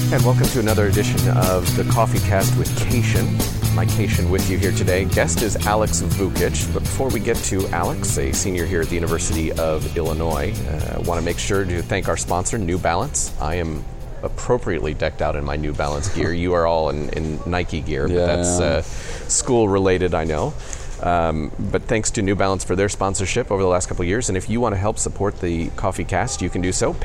And welcome to another edition of the Coffee Cast with Cation. Mike Cation with you here today. Guest is Alex Vukic. But before we get to Alex, a senior here at the University of Illinois, I want to make sure to thank our sponsor, New Balance. I am appropriately decked out in my New Balance gear. You are all in Nike gear, but that's school related, I know. But thanks to New Balance for their sponsorship over the last couple of years. And if you want to help support the Coffee Cast, you can do so.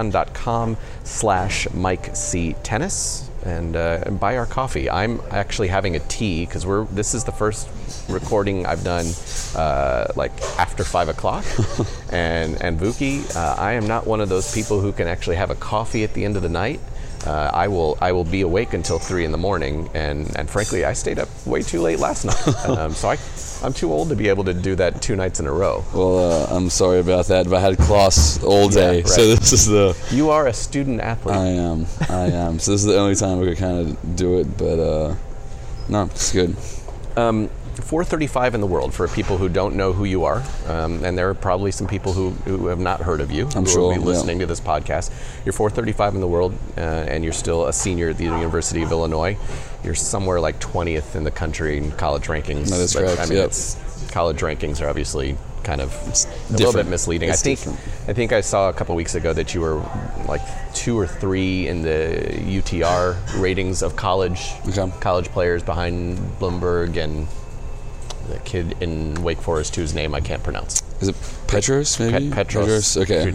Patreon.com/MikeCTennis and buy our coffee. I'm actually having a tea because this is the first recording I've done like after 5 o'clock. and Vuki, I am not one of those people who can actually have a coffee at the end of the night. I will be awake until 3 in the morning, and frankly, I stayed up way too late last night. So I'm too old to be able to do that 2 nights in a row. Well, I'm sorry about that, but I had class all day, right. So this is the... You are a student athlete. I am. So this is the only time we could kind of do it, but no, it's good. 435 in the world for people who don't know who you are, and there are probably some people who have not heard of you I'm who sure, will be listening to this podcast. You're 435 in the world, and you're still a senior at the University of Illinois. You're somewhere like 20th in the country in college rankings. That is correct. I mean, college rankings are obviously kind of a little bit misleading. I think I saw a couple weeks ago that you were like 2 or 3 in the UTR ratings of college players behind Bloomberg and the kid in Wake Forest whose name I can't pronounce. Is it Petros, maybe? Petros. Okay.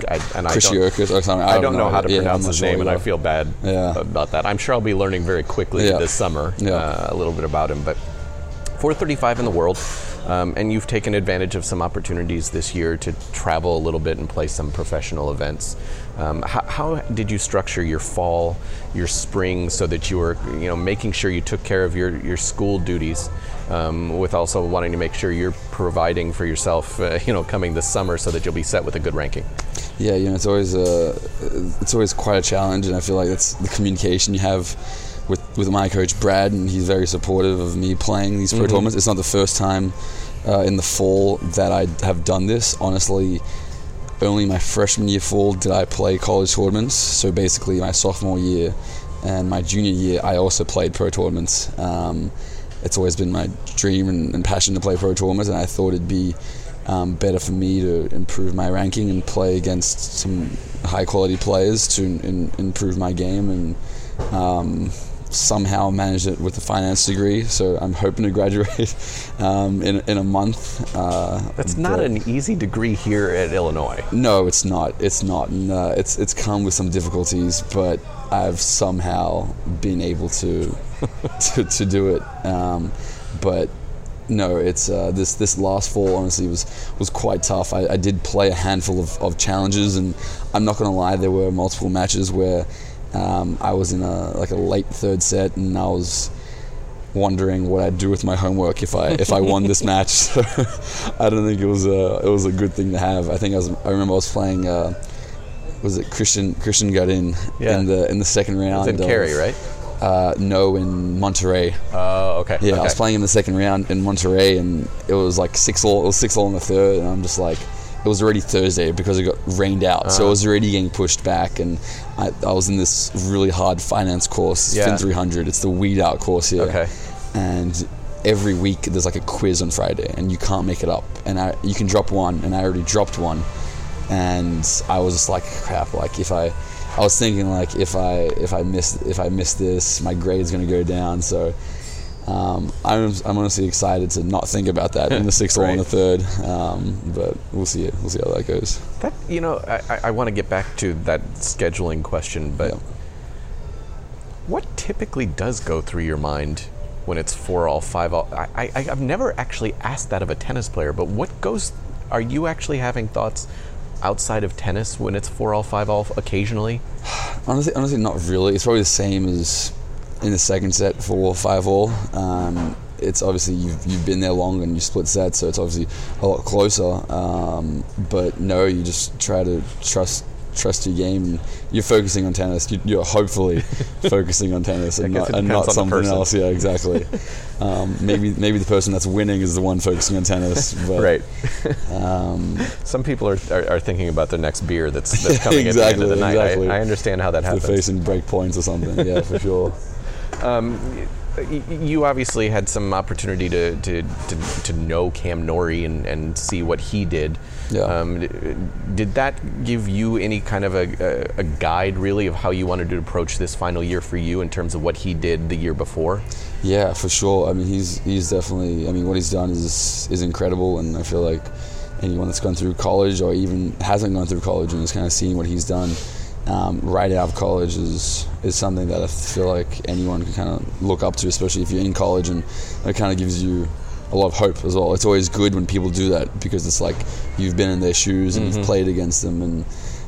I don't know how to pronounce his name, and I feel bad about that. I'm sure I'll be learning very quickly this summer a little bit about him. But 435 in the world, and you've taken advantage of some opportunities this year to travel a little bit and play some professional events. How did you structure your fall, your spring, so that you were, making sure you took care of your school duties, with also wanting to make sure you're providing for yourself, coming this summer, so that you'll be set with a good ranking? Yeah, it's always quite a challenge, and I feel like that's the communication you have with my coach Brad, and he's very supportive of me playing these pro tournaments. It's not the first time in the fall that I have done this. Honestly, only my freshman year fall did I play college tournaments. So basically my sophomore year and my junior year, I also played pro tournaments. It's always been my dream and passion to play pro tournaments, and I thought it'd be better for me to improve my ranking and play against some high quality players to improve my game, and somehow manage it with a finance degree. So I'm hoping to graduate in a month. That's not an easy degree here at Illinois. No, it's not. It's not. And, it's come with some difficulties, but I've somehow been able to do it. But no, it's this last fall honestly was quite tough. I did play a handful of challenges, and I'm not going to lie, there were multiple matches where I was in a late third set, and I was wondering what I'd do with my homework if I won this match. So I don't think it was a good thing to have. I remember I was playing was it Christian Garin in the second round. It's in Cary, right? No, in Monterey. Oh, okay. Yeah, okay. I was playing in the second round in Monterey, and it was like 6-all. It was 6-all in the third, and I'm just like, it was already Thursday because it got rained out, so it was already getting pushed back, and I was in this really hard finance course, Fin 300. It's the weed out course here. Okay. And every week there's like a quiz on Friday, and you can't make it up, and you can drop one, and I already dropped one, and I was just like, crap. Like I was thinking like if I miss this, my grade's gonna go down. So I'm honestly excited to not think about that in the 6th or in the third, but we'll see how that goes. That I want to get back to that scheduling question, but what typically does go through your mind when it's 4-all, 5-all? I've never actually asked that of a tennis player, but are you actually having thoughts outside of tennis when it's 4-all, 5-all occasionally? Honestly, not really. It's probably the same as in the second set, 4-all, 5-all. It's obviously you've been there long and you split sets, so it's obviously a lot closer. But no, you just try to trust trust your game. And you're focusing on tennis. You're hopefully focusing on tennis and not something else. Yeah, exactly. Maybe the person that's winning is the one focusing on tennis. But, right. Some people are thinking about their next beer that's coming at the end of the night. Exactly. I understand how that happens. They're facing break points or something. Yeah, for sure. You obviously had some opportunity to know Cam Norrie and see what he did. Yeah. Did that give you any kind of a guide, really, of how you wanted to approach this final year for you in terms of what he did the year before? Yeah, for sure. I mean, he's definitely. I mean, what he's done is incredible, and I feel like anyone that's gone through college or even hasn't gone through college and is kind of seeing what he's done right out of college is something that I feel like anyone can kind of look up to, especially if you're in college, and it kind of gives you a lot of hope as well. It's always good when people do that because it's like you've been in their shoes and you've played against them. And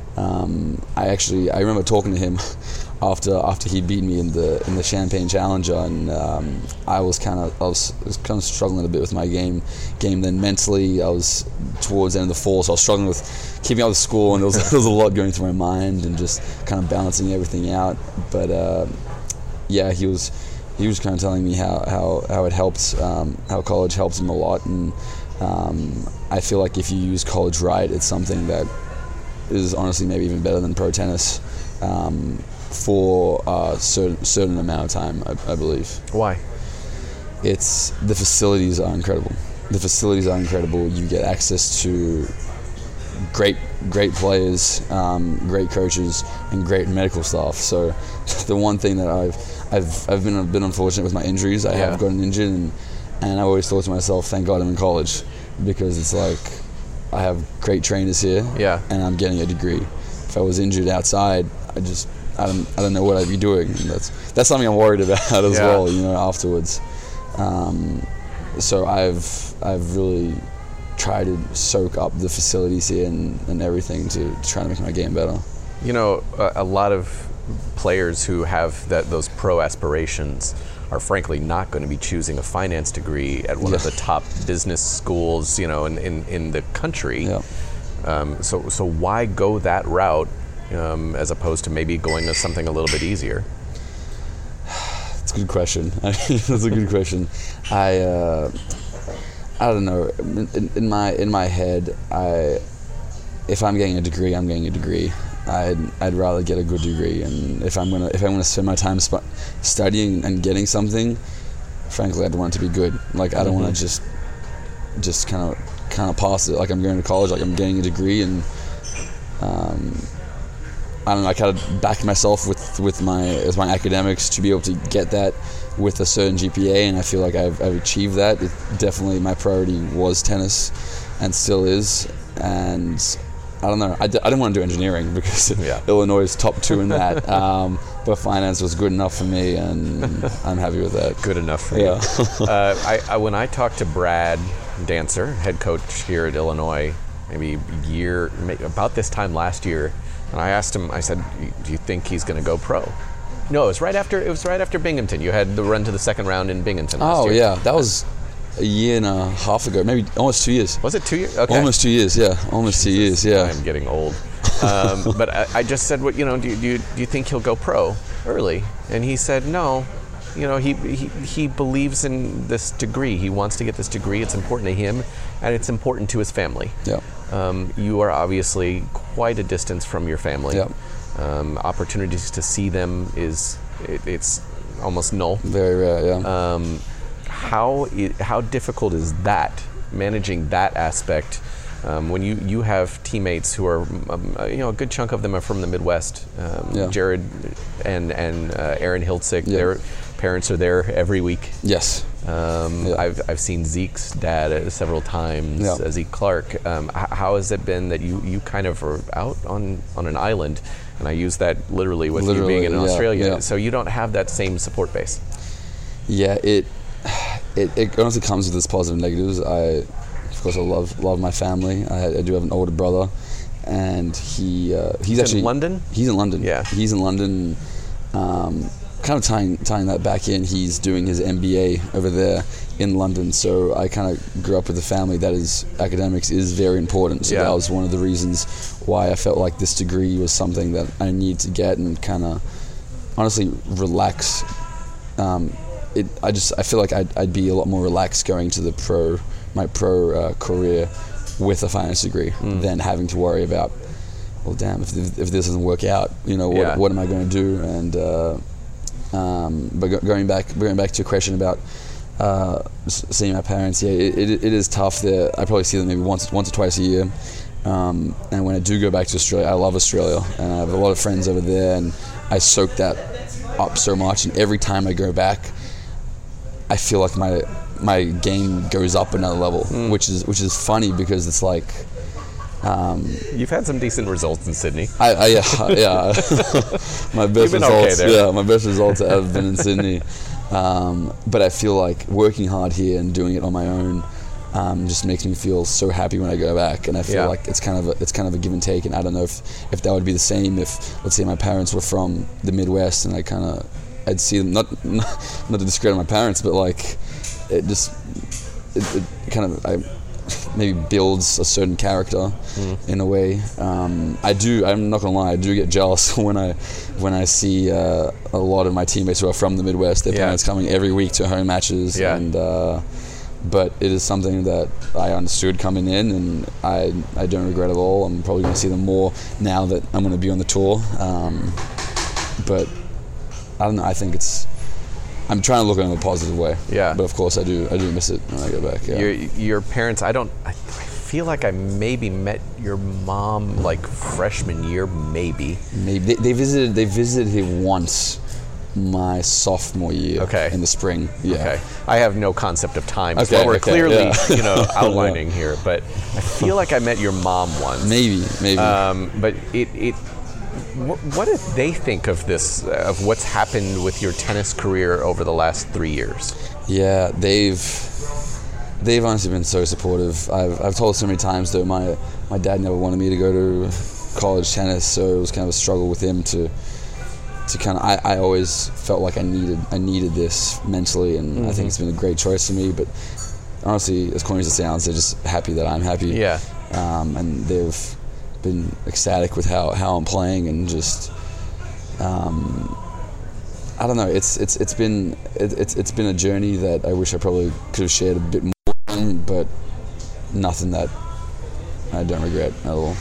I remember talking to him after he beat me in the Champagne Challenger, and I was kind of struggling a bit with my game. Then mentally, I was towards the end of the fall, so I was struggling with keeping up with school, and there was a lot going through my mind and just kind of balancing everything out. But yeah, he was kind of telling me how it helped, how college helps him a lot, and I feel like if you use college right, it's something that is honestly maybe even better than pro tennis for a certain amount of time, I believe. Why? It's the facilities are incredible. You get access to great players, great coaches, and great medical staff. So the one thing that I've been unfortunate with my injuries. I have gotten injured, and I always thought to myself, thank God I'm in college, because it's like I have great trainers here, and I'm getting a degree. If I was injured outside, I don't know what I'd be doing. And that's something I'm worried about as well, afterwards. So I've really tried to soak up the facilities here and everything to try to make my game better. A lot of players who have those pro aspirations are frankly not going to be choosing a finance degree at one of the top business schools, in the country. Yeah. So why go that route as opposed to maybe going to something a little bit easier? It's a good question. That's a good question. I don't know. In my head, if I'm getting a degree, I'm getting a degree. I'd rather get a good degree, and if I'm gonna spend my time studying and getting something, frankly, I'd want it to be good. Like I don't want to just kind of pass it. Like I'm going to college, like I'm getting a degree, and I don't know. I kind of back myself with my academics to be able to get that with a certain GPA, and I feel like I've achieved that. It definitely, my priority was tennis, and still is, and I don't know. I didn't want to do engineering because Illinois is top 2 in that. But finance was good enough for me, and I'm happy with that. Good enough for you. When I talked to Brad Dancer, head coach here at Illinois, maybe about this time last year, and I asked him, I said, do you think he's going to go pro? No, it was right after Binghamton. You had the run to the second round in Binghamton last year. Oh, yeah. That was a year and a half ago, maybe almost 2 years. Was it 2 years? Okay. Almost 2 years, yeah. Almost 2 years, yeah. I'm getting old. But I just said, do you think he'll go pro early? And he said, no. He believes in this degree. He wants to get this degree. It's important to him, and it's important to his family. Yeah. You are obviously quite a distance from your family. Yeah. Opportunities to see them it's almost null. Very rare, yeah. How difficult is that, managing that aspect, when you have teammates who are, a good chunk of them are from the Midwest. Jared and Aaron Hiltzik, their parents are there every week. Yes. I've seen Zeke's dad several times, Zeke Clark. How has it been that you kind of are out on an island, and I use that literally with you being in Australia, so you don't have that same support base? Yeah, it honestly comes with its positives and negatives. Of course, I love my family. I do have an older brother, and he's actually in London. He's in London. Yeah, he's in London. kind of tying that back in, he's doing his MBA over there in London. So I kind of grew up with a family that is academics is very important. So that was one of the reasons why I felt like this degree was something that I need to get and kind of honestly relax. I feel like I'd be a lot more relaxed going to my pro career with a finance degree than having to worry about, well, damn, if this doesn't work out, what am I going to do? And but going back to your question about seeing my parents, it is tough. There, I probably see them maybe once or twice a year. And when I do go back to Australia, I love Australia, and I have a lot of friends over there, and I soak that up so much. And every time I go back, I feel like my game goes up another level, which is funny because it's like. You've had some decent results in Sydney. Yeah. My best results. Okay my best results have been in Sydney. But I feel like working hard here and doing it on my own just makes me feel so happy when I go back. And I feel like it's kind of a give and take. And I don't know if that would be the same if, let's say, my parents were from the Midwest and I'd see them not to discredit my parents, but like it kind of maybe builds a certain character in a way. I'm not gonna lie, I do get jealous when I see a lot of my teammates who are from the Midwest, their parents coming every week to home matches, and but it is something that I understood coming in, and I don't regret at all. I'm probably gonna see them more now that I'm gonna be on the tour, but I don't know, I think I'm trying to look at it in a positive way. Yeah. But of course I do miss it when I go back. Yeah. Your parents, I feel like I maybe met your mom like freshman year, maybe. Maybe they visited here once my sophomore year in the spring. Yeah. Okay. I have no concept of time. Okay. So we're clearly outlining here, but I feel like I met your mom once. Maybe. But what did they think of this, of what's happened with your tennis career over the last 3 years? Yeah, they've honestly been so supportive. I've told so many times though, my dad never wanted me to go to college tennis, so it was kind of a struggle with him to kind of. I always felt like I needed this mentally, and I think it's been a great choice for me. But honestly, as corny as it sounds, they're just happy that I'm happy. Yeah. And they've been ecstatic with how I'm playing, and just I don't know, it's been a journey that I wish I probably could have shared a bit more, but nothing that I don't regret at all.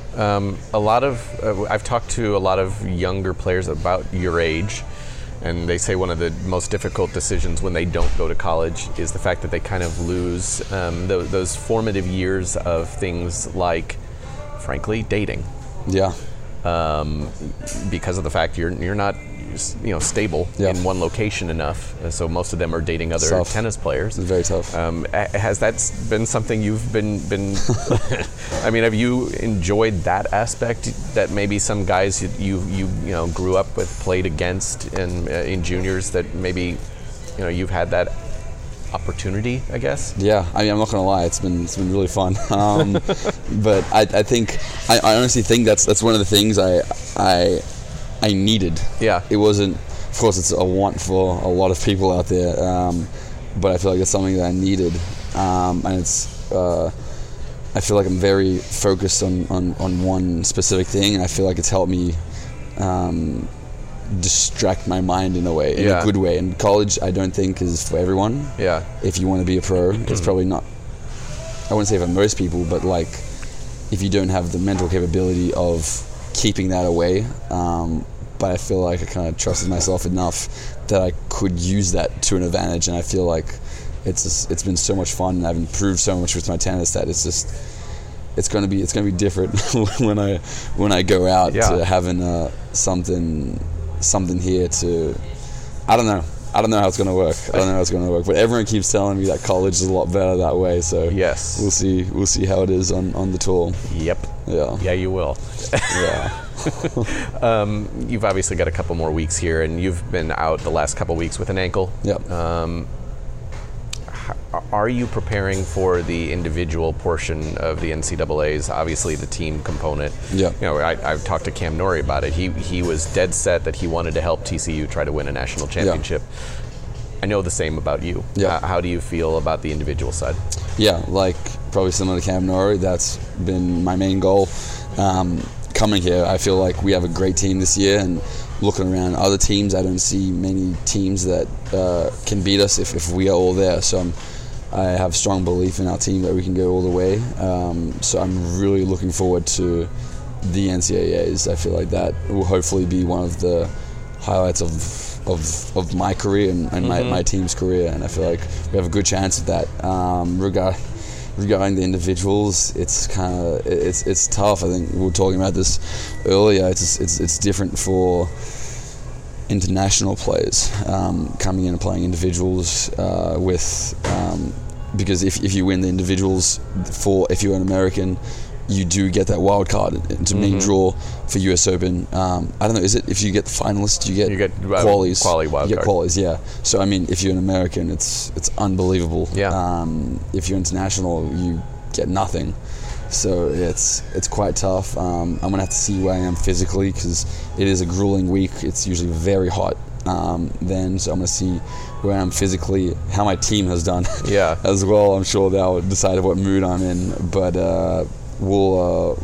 I've talked to a lot of younger players about your age, and they say one of the most difficult decisions when they don't go to college is the fact that they kind of lose those formative years of things like, frankly, dating. Yeah. Because of the fact you're not stable in one location enough, so most of them are dating other tennis players. It's very tough. Has that been something you've been I mean, have you enjoyed that aspect that maybe some guys you grew up with, played against in juniors, that maybe you've had that opportunity, I guess? Yeah, I mean, I'm not gonna lie, it's been really fun. But I think I honestly think that's one of the things I needed. Yeah. It wasn't, of course, it's a want for a lot of people out there, but I feel like it's something that I needed, and it's. I feel like I'm very focused on one specific thing, and I feel like it's helped me distract my mind in a way, in a good way. And college, I don't think, is for everyone. Yeah. If you want to be a pro, it's probably not. I wouldn't say for most people, but like, if you don't have the mental capability of keeping that away. But I feel like I kind of trusted myself enough that I could use that to an advantage, and I feel like it's been so much fun, and I've improved so much with my tennis that it's going to be different when I go out to having something here to. I don't know how it's going to work. But everyone keeps telling me that college is a lot better that way. So yes, we'll see how it is on the tour. Yep. Yeah, you will. Yeah. You've obviously got a couple more weeks here, and you've been out the last couple weeks with an ankle. Yep. are you preparing for the individual portion of the NCAA's, obviously the team component? Yeah. I've talked to Cam Norrie about it. He was dead set that he wanted to help TCU try to win a national championship. Yeah. I know the same about you. Yeah. How do you feel about the individual side? Yeah, like probably similar to Cam Norrie, that's been my main goal. Coming here, I feel like we have a great team this year, and looking around other teams, I don't see many teams that can beat us if we are all there. So I have strong belief in our team that we can go all the way. So I'm really looking forward to the NCAAs. I feel like that will hopefully be one of the highlights of my career and my team's career, and I feel like we have a good chance at that. Regarding the individuals, it's tough. I think we were talking about this earlier. It's different for international players coming in and playing individuals because if you win the individuals if you're an American, you do get that wild card into main draw for US Open. I don't know, is it if you get the finalists, you get qualies? Quali wild you get card. Qualies, yeah. So I mean, if you're an American, it's unbelievable. Yeah. If you're international, you get nothing. So it's quite tough. I'm gonna have to see where I am physically because it is a grueling week. It's usually very hot. Then, so I'm going to see where I am physically, how my team has done as well. I'm sure that will decide what mood I'm in, but we'll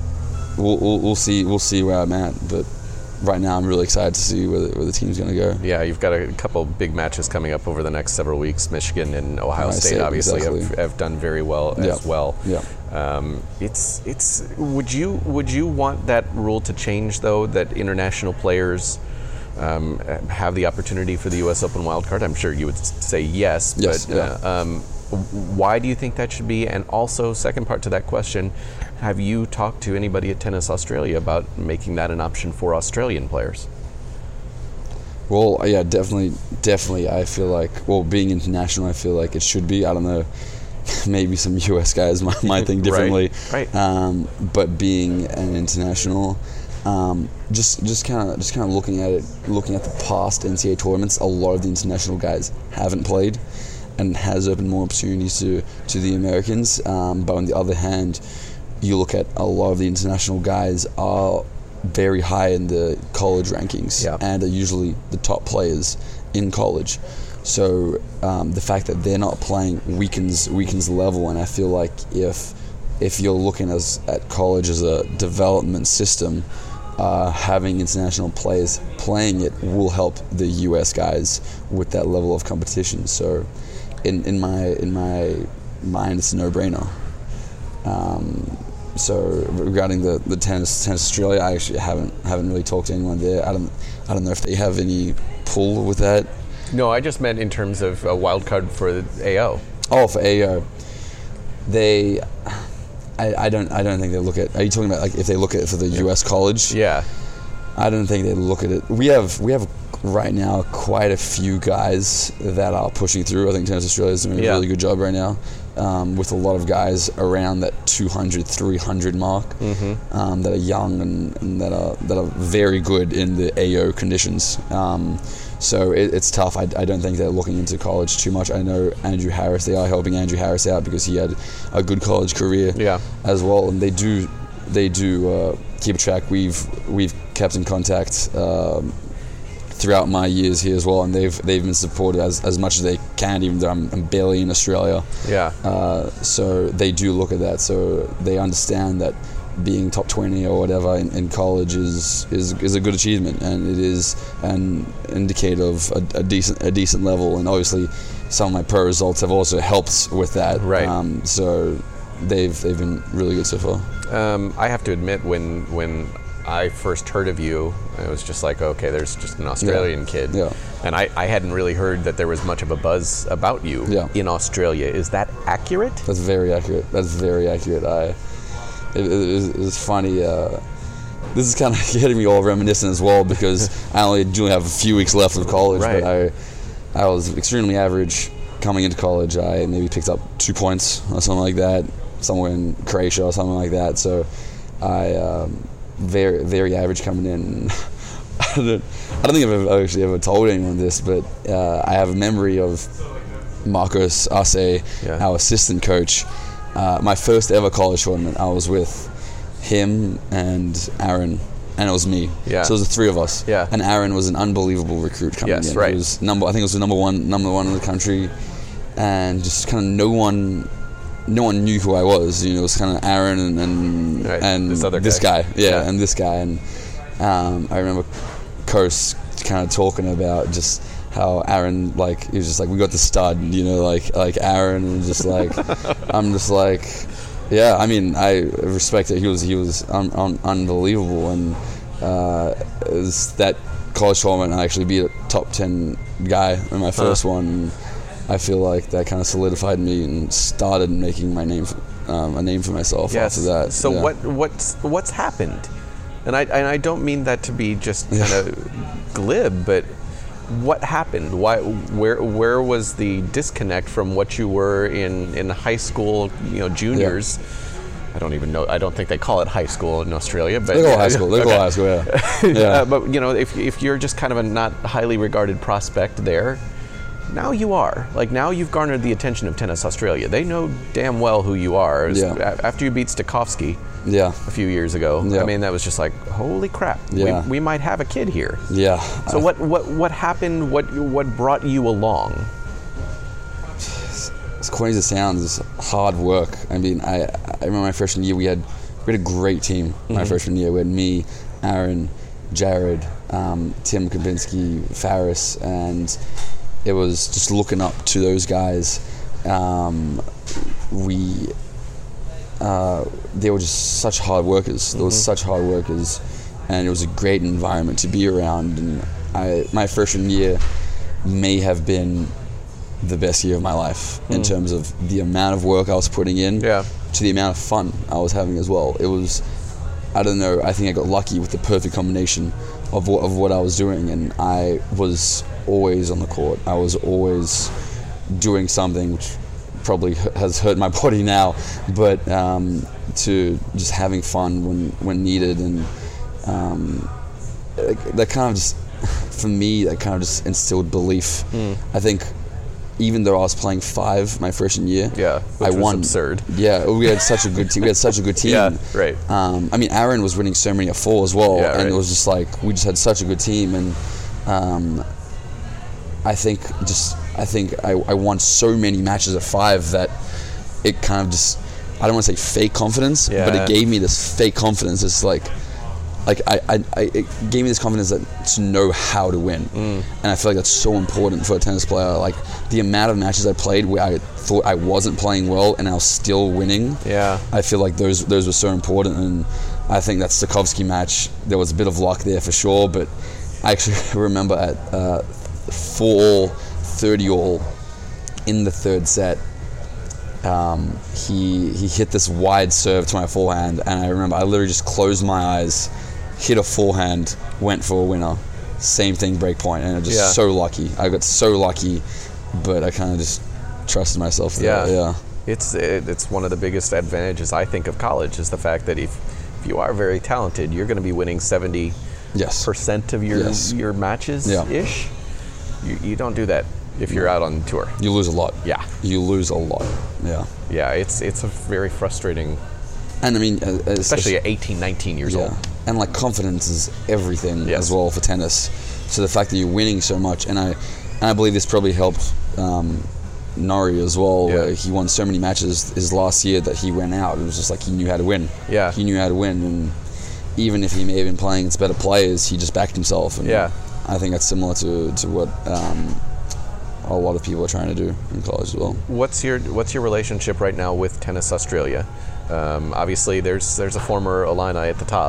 see where I'm at. But right now, I'm really excited to see where the team's going to go. Yeah, you've got a couple big matches coming up over the next several weeks. Michigan and Ohio State obviously have done very well as well. Yeah. It's would you want that rule to change though, that international players have the opportunity for the U.S. Open wildcard? I'm sure you would say yes, but why do you think that should be? And also, second part to that question, have you talked to anybody at Tennis Australia about making that an option for Australian players? Well, yeah, definitely. I feel like, being international, I feel like it should be. I don't know, maybe some U.S. guys might think differently. Right. But being an international, just kind of looking at the past NCAA tournaments, a lot of the international guys haven't played, and has opened more opportunities to the Americans. But on the other hand, you look at a lot of the international guys are very high in the college rankings and are usually the top players in college. So the fact that they're not playing weakens the level, and I feel like if you're looking at college as a development system, having international players playing it will help the US guys with that level of competition. So in my mind, it's a no-brainer. So regarding the tennis Australia, I actually haven't really talked to anyone there. I don't know if they have any pull with that. No, I just meant in terms of a wild card for AO. Oh, for AO, I don't think they look at. Are you talking about like if they look at it for the US college? Yeah. I don't think they look at it. We have right now quite a few guys that are pushing through. I think Tennis Australia is doing a really good job right now, with a lot of guys around that 200, 300 mark, that are young and that are very good in the AO conditions. So it's tough. I don't think they're looking into college too much. I know Andrew Harris. They are helping Andrew Harris out because he had a good college career as well, and they do keep track. We've kept in contact throughout my years here as well, and they've been supported as much as they can, even though I'm barely in Australia. So they do look at that. So they understand that being top 20 or whatever in college is a good achievement, and it is an indicator of a decent level. And obviously, some of my pro results have also helped with that. Right. So they've been really good so far. I have to admit, when I first heard of you, it was just like, okay, there's just an Australian kid. And I hadn't really heard that there was much of a buzz about you in Australia. Is that accurate? That's very accurate. It was funny. This is kind of getting me all reminiscent as well, because I only do have a few weeks left of college, but I was extremely average coming into college. I maybe picked up 2 points or something like that, somewhere in Croatia or something like that. So I very, very average coming in. I don't think I've actually ever told anyone this, but I have a memory of Marcos Arce, our assistant coach. My first ever college tournament, I was with him and Aaron, and it was me. Yeah. So it was the three of us. Yeah. And Aaron was an unbelievable recruit coming in. Right. He was I think it was the number one in the country, and just kind of no one knew who I was. It was kind of Aaron and this guy. Yeah, and this guy. And I remember Coase kind of talking about just how Aaron, he was just like, we got the stud, like Aaron, and just like, I'm just like, yeah, I mean, I respect it. He was unbelievable, and it was that college tournament, I actually beat a top 10 guy in my first one, and I feel like that kind of solidified me and started making my name, a name for myself after that. So what's happened? And I don't mean that to be just kind of glib, but what happened? Where was the disconnect from what you were in high school, juniors? Yeah. I don't even know. I don't think they call it high school in Australia, but they call high school. They call high school. Yeah. But if you're just kind of a not highly regarded prospect there, now you are. Now you've garnered the attention of Tennis Australia. They know damn well who you are. After you beat Stakhovsky a few years ago, I mean, that was just like, holy crap, we might have a kid here. Yeah. So what happened? What brought you along? As corny as it sounds, it's hard work. I mean, I remember my freshman year, we had a great team. My freshman year, we had me, Aaron, Jared, Tim Kabinski, Faris, and it was just looking up to those guys. They were just such hard workers. They were such hard workers, and it was a great environment to be around. And my freshman year may have been the best year of my life in terms of the amount of work I was putting in to the amount of fun I was having as well. It was, I don't know, I think I got lucky with the perfect combination of what I was doing, and I was always on the court. I was always doing something, which probably has hurt my body now, but to just having fun when needed, and that kind of just, for me, that kind of just instilled belief. I think even though I was playing 5 my freshman year, which was absurd. Yeah, we had such a good team. Yeah, right. I mean, Aaron was winning so many at 4 as well, and it was just like, we just had such a good team, and I think I won so many matches at 5 that it kind of just, I don't want to say fake confidence, but it gave me this fake confidence. It's it gave me this confidence to know how to win, and I feel like that's so important for a tennis player. Like the amount of matches I played where I thought I wasn't playing well and I was still winning. I feel like those were so important, and I think that Stakhovsky match, there was a bit of luck there for sure, but I actually remember at 4-all, 30-all in the third set, he hit this wide serve to my forehand, and I remember I literally just closed my eyes, hit a forehand, went for a winner. Same thing, break point, and I was just so lucky. I got so lucky, but I kind of just trusted myself there. It's one of the biggest advantages, I think, of college, is the fact that if you are very talented, you're going to be winning 70% of your matches ish. You don't do that if you're out on tour. You lose a lot. You lose a lot. It's a very frustrating, and I mean, especially at 18, 19 years old. And like, confidence is everything as well for tennis. So the fact that you're winning so much, and I believe this probably helped Norrie as well. Where he won so many matches his last year that he went out. It was just like he knew how to win. He knew how to win, and even if he may have been playing against better players, he just backed himself. And I think that's similar to what a lot of people are trying to do in college as well. What's your relationship right now with Tennis Australia? Obviously, there's a former Illini at the top.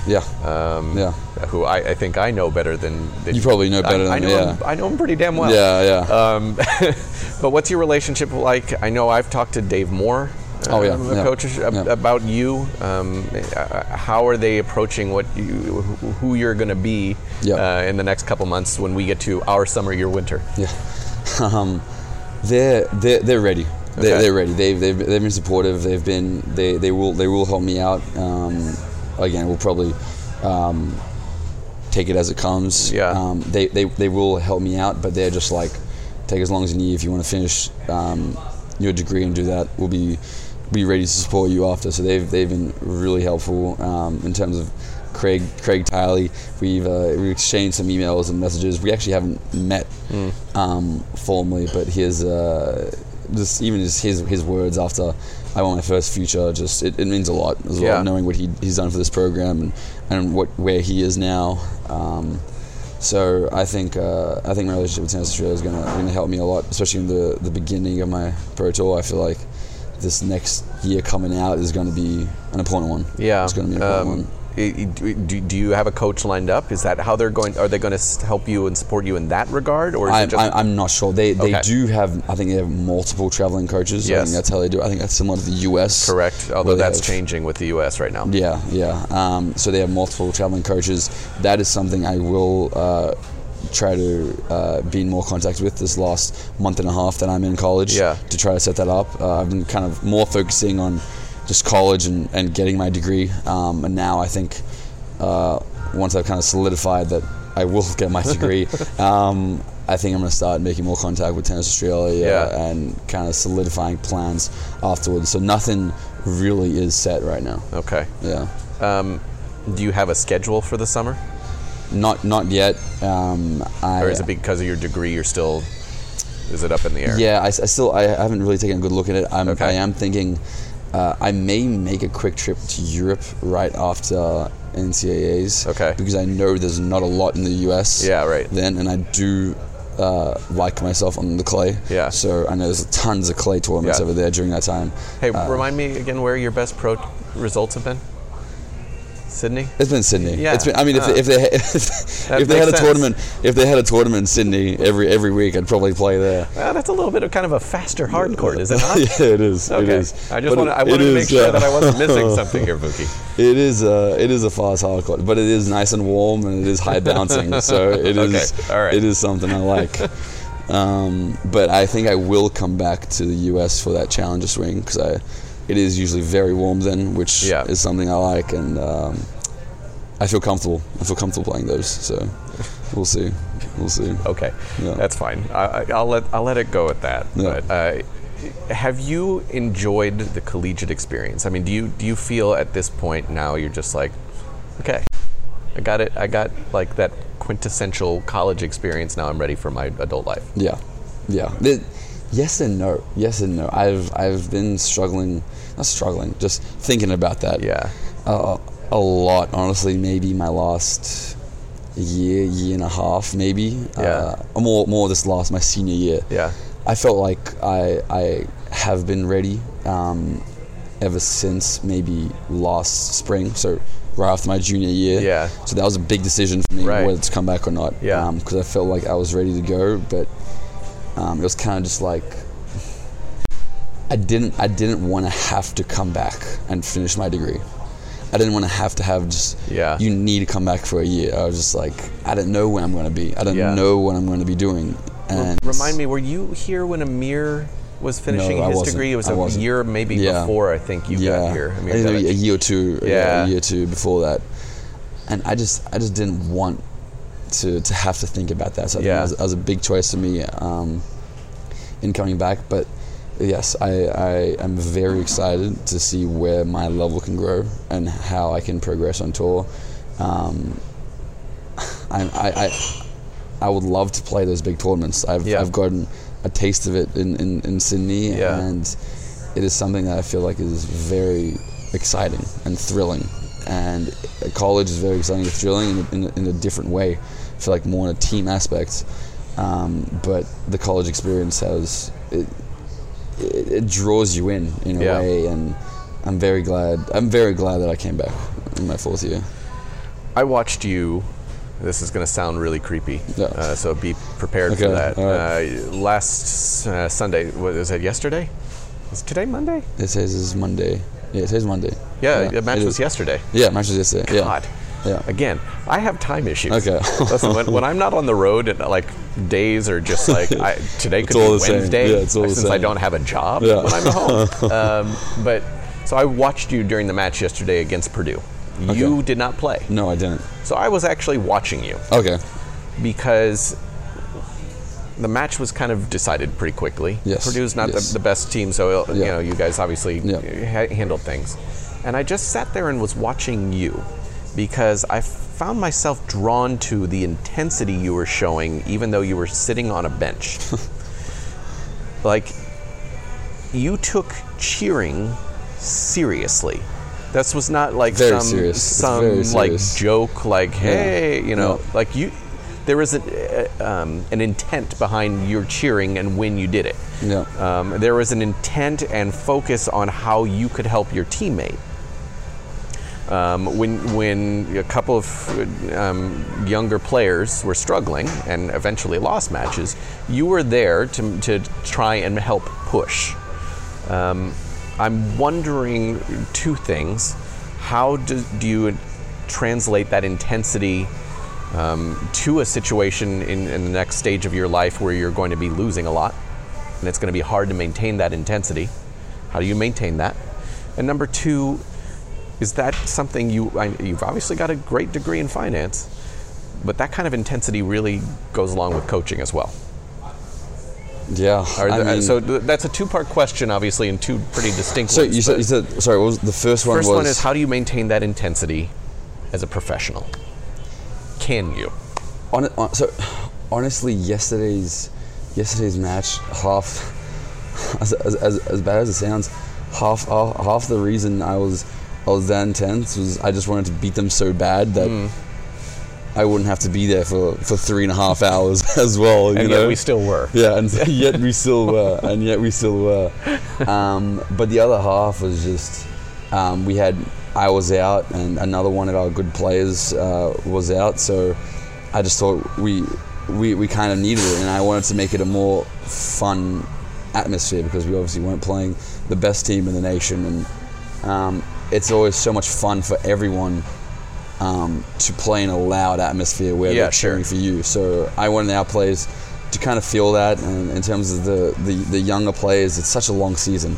Who I think I know better than you probably know better than me. I know him pretty damn well. But what's your relationship like? I know I've talked to Dave Moore, coach, about you. How are they approaching who you're going to be in the next couple months when we get to our summer, your winter? They're ready. They're ready. They've been supportive. They will help me out. Again, we'll probably take it as it comes. They will help me out, but they're take as long as you need. If you want to finish your degree and do that, we'll be ready to support you after. So they've been really helpful in terms of Craig Tiley. We've exchanged some emails and messages. We actually haven't met formally, but his words after I won my first future, it means a lot as well, knowing what he's done for this program and where he is now. So I think my relationship with Tennis Australia is going to help me a lot, especially in the beginning of my pro tour. I feel like this next year coming out is going to be an important one. Yeah, it's going to be an important one. Do you have a coach lined up? Is that how they're going? Are they going to help you and support you in that regard, or is I'm not sure. They do have. I think they have multiple traveling coaches. Yes. I think that's how they do it. I think that's similar to the US. Correct. Although that's changing with the US right now. Yeah. So they have multiple traveling coaches. That is something I will try to be in more contact with this last month and a half that I'm in college. Yeah. To try to set that up. I've been kind of more focusing on just college and getting my degree, and now I think once I've kind of solidified that I will get my degree, I think I'm going to start making more contact with Tennis Australia and kind of solidifying plans afterwards. So nothing really is set right now. Okay. Yeah. Do you have a schedule for the summer? Not yet. Or is it because of your degree you're still... Is it up in the air? Yeah, I haven't really taken a good look at it. I am thinking... I may make a quick trip to Europe right after NCAAs. Okay. Because I know there's not a lot in the US. Yeah, right. Then, and I do like myself on the clay. Yeah. So I know there's tons of clay tournaments over there during that time. Hey, remind me again where your best pro results have been? Sydney? It's been Sydney. Yeah. It's been, I mean, if they had a tournament in Sydney every week, I'd probably play there. Well, that's a little bit of kind of a faster hard court, is it not? Yeah, it is. Okay. It is. I wanted to make sure that I wasn't missing something here, Vuki. It is a fast hard court, but it is nice and warm and it is high bouncing, so it is. Okay. All right. It is something I like. But I think I will come back to the US for that Challenger swing because it is usually very warm then, which is something I like, and I feel comfortable. Playing those, so we'll see. Okay, that's fine. I'll let it go at that. Yeah. But have you enjoyed the collegiate experience? I mean, do you feel at this point now you're just like, okay, I got it. I got like that quintessential college experience. Now I'm ready for my adult life. Yeah. Yes and no. I've been just thinking about that. Yeah. A lot, honestly. Maybe my last year and a half, maybe. More this my senior year. Yeah. I felt like I have been ready ever since maybe last spring. So right after my junior year. Yeah. So that was a big decision for me whether to come back or not. Yeah. Because I felt like I was ready to go, but it was kind of just like I didn't want to have to come back and finish my degree. I didn't want to have just you need to come back for a year. I was just like, I don't know where I'm going to be. I don't know what I'm going to be doing. And remind me, were you here when Amir was finishing his degree? It was a year maybe before I think you got here. I think a year or two. A year or two before that. And I just didn't want to have to think about that. So I think that was a big choice for me in coming back. But yes, I am very excited to see where my level can grow and how I can progress on tour. I would love to play those big tournaments. I've gotten a taste of it in Sydney, and it is something that I feel like is very exciting and thrilling. And college is very exciting and thrilling in a different way. I feel like more in a team aspect, but the college experience has it draws you in a way, and I'm very glad that I came back in my fourth year. I watched you. This is going to sound really creepy, so be prepared for that. Right. Last Sunday, was it yesterday? Is today Monday? It says it's Monday. Yeah, today's Monday. Yeah, the match was yesterday. Yeah, match was yesterday. God. Yeah. Again, I have time issues. Okay. Listen, when I'm not on the road, and like days are just like today could be Wednesday, since I don't have a job when I'm home. But so I watched you during the match yesterday against Purdue. Okay. You did not play. No, I didn't. So I was actually watching you. Okay. Because the match was kind of decided pretty quickly. Yes. Purdue's not the best team, so you guys obviously handled things. And I just sat there and was watching you, because I found myself drawn to the intensity you were showing, even though you were sitting on a bench. Like, you took cheering seriously. This was not like some like joke, like, hey, like you. There was an intent behind your cheering and when you did it. Yeah. There was an intent and focus on how you could help your teammate. When a couple of younger players were struggling and eventually lost matches, you were there to try and help push. I'm wondering two things. How do you translate that intensity to a situation in the next stage of your life where you're going to be losing a lot, and it's going to be hard to maintain that intensity? How do you maintain that? And number two, is that something you've obviously got a great degree in finance, but that kind of intensity really goes along with coaching as well. Yeah. So that's a two-part question, obviously, and two pretty distinct so ones. You said, sorry, what was the first one? First one is, how do you maintain that intensity as a professional? Can you? So honestly, yesterday's match, half as bad as it sounds, half the reason I was that intense was I just wanted to beat them so bad that I wouldn't have to be there for 3.5 hours as well. And yet we still were. Yeah, and yet we still were. But the other half was just I was out and another one of our good players was out, so I just thought we kind of needed it, and I wanted to make it a more fun atmosphere because we obviously weren't playing the best team in the nation, and it's always so much fun for everyone to play in a loud atmosphere where they're cheering for you. So I wanted our players to kind of feel that, and in terms of the younger players, it's such a long season.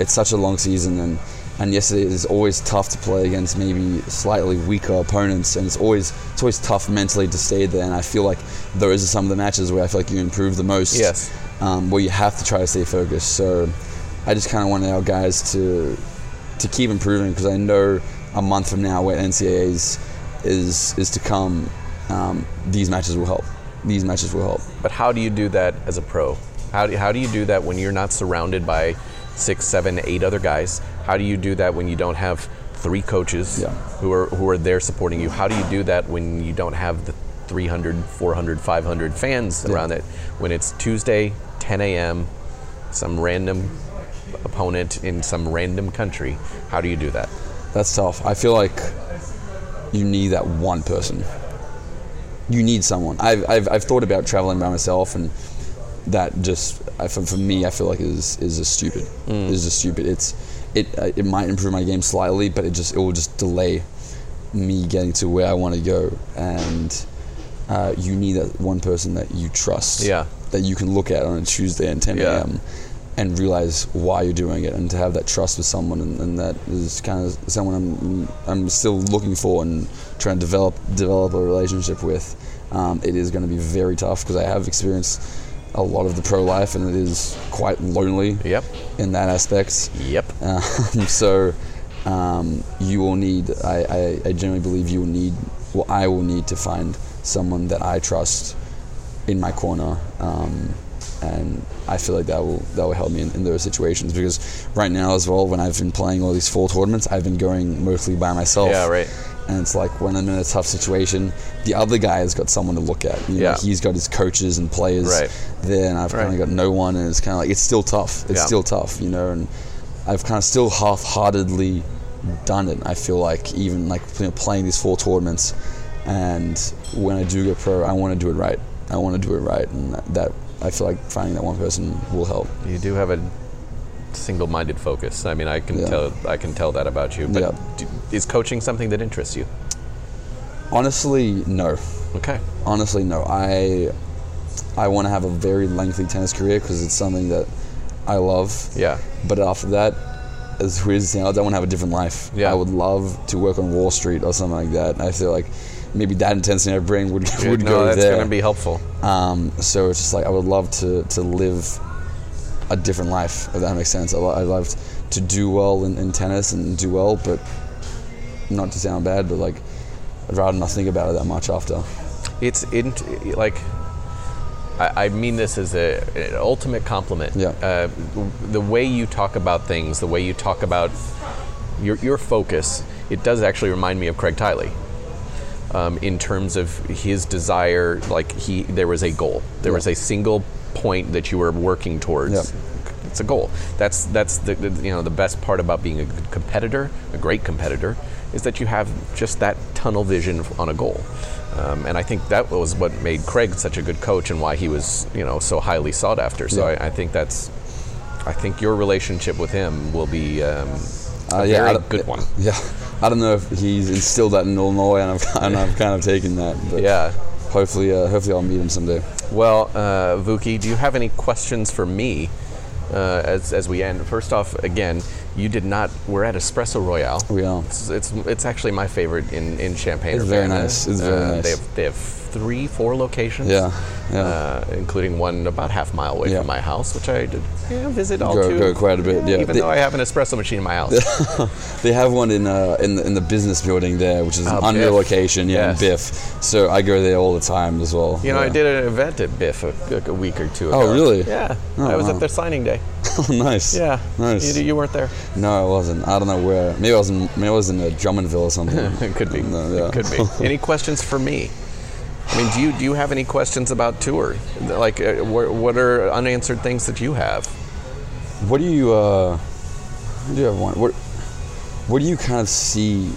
And yesterday it was always tough to play against maybe slightly weaker opponents, and it's always tough mentally to stay there. And I feel like those are some of the matches where I feel like you improve the most. Yes. Where you have to try to stay focused. So I just kind of wanted our guys to keep improving, because I know a month from now where NCAAs is to come, these matches will help. But how do you do that as a pro? How do you do that when you're not surrounded by 6, 7, 8 other guys? How do you do that when you don't have 3 coaches who are there supporting you? How do you do that when you don't have the 300, 400, 500 fans around it? When it's Tuesday, 10 a.m., some random opponent in some random country, how do you do that? That's tough. I feel like you need that one person. You need someone. I've thought about traveling by myself, and that just for me, I feel like is just stupid. Is just stupid. It might improve my game slightly, but it will just delay me getting to where I want to go. And you need that one person that you trust. Yeah. That you can look at on a Tuesday at 10 a.m. and realize why you're doing it, and to have that trust with someone, and that is kind of someone I'm still looking for and trying to develop a relationship with. It is going to be very tough because I have experienced a lot of the pro life, and it is quite lonely in that aspect. So you will need, I generally believe you will need, I will need to find someone that I trust in my corner, and I feel like that will help me in those situations, because right now as well, when I've been playing all these fall tournaments, I've been going mostly by myself. Yeah, right. And it's like when I'm in a tough situation, the other guy has got someone to look at. You know, he's got his coaches and players there, and I've kind of got no one, and it's kind of like, it's still tough. It's still tough, you know, and I've kind of still half-heartedly done it. I feel like even like playing these fall tournaments, and when I do get pro, I want to do it right. And that I feel like finding that one person will help. You do have a single-minded focus. I mean, I can tell that about you. But is coaching something that interests you? Honestly, no. Okay. Honestly, no. I want to have a very lengthy tennis career because it's something that I love. Yeah. But after that, as weird as it sounds, I want to have a different life. Yeah. I would love to work on Wall Street or something like that. And I feel like maybe that intensity I bring would go there. No, that's going to be helpful. So it's just like I would love to live a different life, if that makes sense. I love to do well in tennis and do well, but not to sound bad, but like I'd rather not think about it that much after. I mean this as an ultimate compliment. Yeah. The way you talk about things, the way you talk about your focus, it does actually remind me of Craig Tiley. In terms of his desire, like there was a goal. There was a single point that you were working towards. Yeah. It's a goal. That's the best part about being a good competitor, a great competitor, is that you have just that tunnel vision on a goal. And I think that was what made Craig such a good coach and why he was, so highly sought after. So yeah. I think your relationship with him will be a very good one. Yeah, I don't know if he's instilled that in Illinois, and I've kind of taken that. But yeah. Hopefully I'll meet him someday. Well, Vuki, do you have any questions for me as we end? First off, again, you did not. We're at Espresso Royale. We are. It's actually my favorite in Champaign. It's very nice. It's very nice. They have 3-4 locations. Yeah. Including one about half mile away from my house, which I did visit all too. Go quite a bit. Yeah. Even though I have an espresso machine in my house. They have one in the business building there, which is under Biff. Location. Yeah, yes. in Biff. So I go there all the time as well. I did an event at Biff a week or two ago. Oh, really? Yeah. I was at their signing day. Oh, nice. Yeah. Nice. You weren't there? No, I wasn't. I don't know where. Maybe I was in Drummondville or something. It could be. No, It could be. Any questions for me? I mean, do you have any questions about tour? Like, what are unanswered things that you have? What do you? Do you have one? What do you kind of see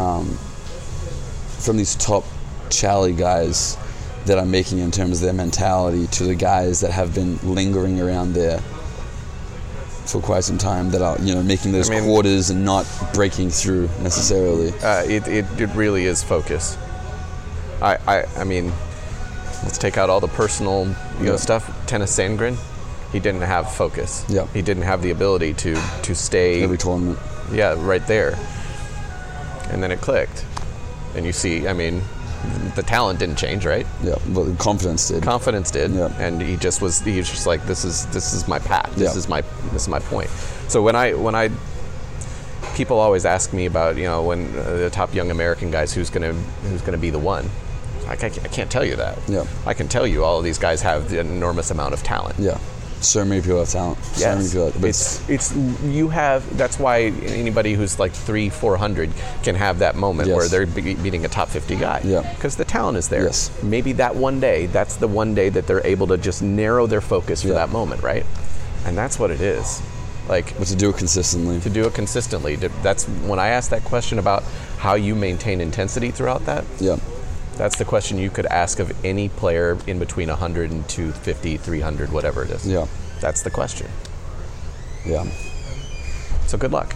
from these top Charlie guys that are making in terms of their mentality to the guys that have been lingering around there for quite some time, that are making those quarters and not breaking through necessarily? It really is focus. I mean, let's take out all the personal stuff. Tennis Sandgren, he didn't have focus. Yeah. He didn't have the ability to stay every tournament. Yeah, right there. And then it clicked. And you see, I mean, the talent didn't change, right? Yeah, but the confidence did. Confidence did. Yeah. And he was just like, this is my path. This is my point. So when people always ask me about, when the top young American guys, who's gonna be the one. I can't tell you that. Yeah. I can tell you all of these guys have an enormous amount of talent. Yeah. So many people have talent. Yes. So many people that's why anybody who's like 300-400 can have that moment where they're beating a top 50 guy. Yeah. Because the talent is there. Yes. Maybe that's the one day that they're able to just narrow their focus for that moment, right? And that's what it is. But to do it consistently. That's when I asked that question about how you maintain intensity throughout that. Yeah. That's the question you could ask of any player in between 100 and 250, 300, whatever it is. Yeah. That's the question. Yeah. So good luck.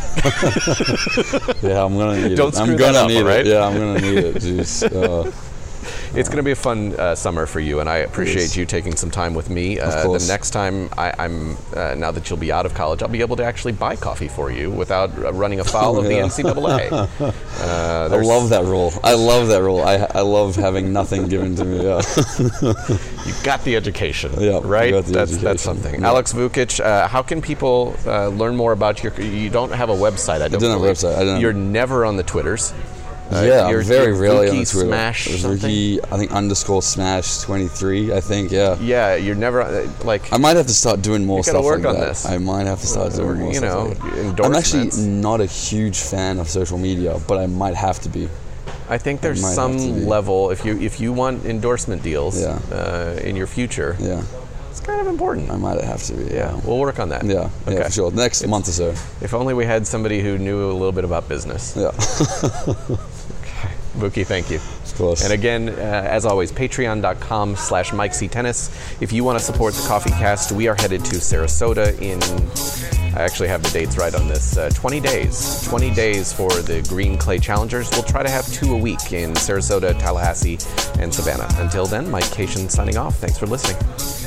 Yeah, I'm gonna need Don't it. screw that up, right? Yeah, I'm gonna need it. Jeez. It's going to be a fun summer for you, and I appreciate you taking some time with me. Of course. The next time I'm now that you'll be out of college, I'll be able to actually buy coffee for you without running afoul of the NCAA. I love that rule. I love having nothing given to me. Yeah. You got the education, right? That's something. Yeah. Alex Vukic, how can people learn more about you don't have a website, I don't have a website. You're never on the Twitters. I'm very rarely on the Twitter. Smash Vuki, I think _Smash23. I think, yeah. Yeah, you're never I might have to start doing more stuff like that. Gotta work on this. I might have to start doing more stuff. I'm actually not a huge fan of social media, but I might have to be. I think there's some level if you want endorsement deals in your future. Yeah. It's kind of important. I might have to be. Yeah, we'll work on that. Yeah, okay. For sure. Next month or so. If only we had somebody who knew a little bit about business. Yeah. Okay. Vuki, thank you. Of course. And again, as always, patreon.com/MikeCTennis. If you want to support the Coffee Cast, we are headed to Sarasota in, I actually have the dates right on this, 20 days. 20 days for the Green Clay Challengers. We'll try to have 2 a week in Sarasota, Tallahassee, and Savannah. Until then, Mike Cation signing off. Thanks for listening.